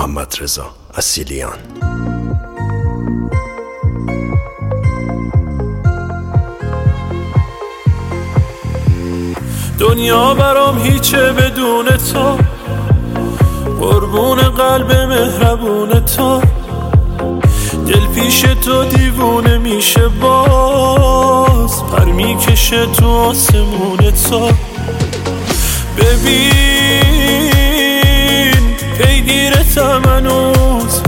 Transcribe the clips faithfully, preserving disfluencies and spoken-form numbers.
محمدرضا اصیلیان. دنیا برام هیچه بدون تو، قربون قلب مهربون تو. دل پیش تو دیوونه میشه، باز پر میکشه تو آسمون تو. ببین پیگیرتم هنوز،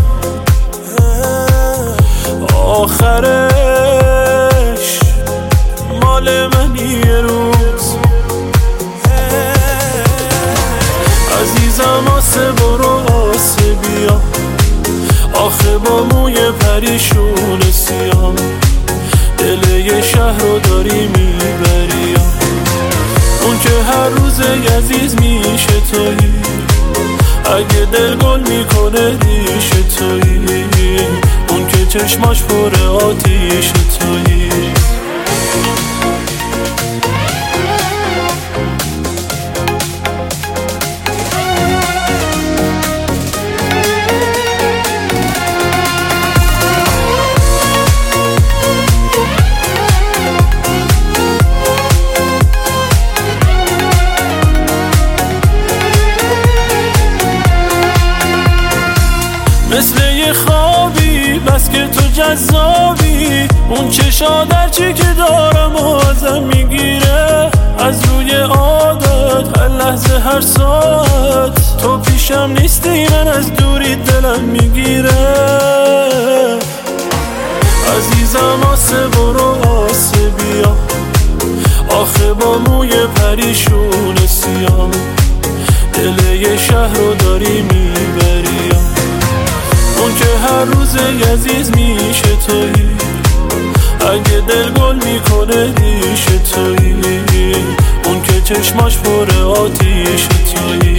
آخرش مال منی یه روز. عزیزم آسه برو آسه بیا، آخه با موی پریشون سیام دل یه شهر رو داری میبری. اون که هر روز عزیز میشه تویی، اگه دل گل میکنه ریش تویی. اون که چشماش پر آتیش تویی. مثل یه خوابی بس که تو جذابی، اون چشا درچی که دارم و ازم میگیره. از روی عادت هر لحظه هر ساعت تو پیشم نیستی، من از دوری دلم میگیره. عزیزم آسه برو آسه بیا، آخه با موی پریشون سیام دل یه شهر رو داری میبری. اون که هر روز عزیز میشه تویی، اگه دل گل میکنه ریش تویی. اون که چشماش پر آتیش تویی.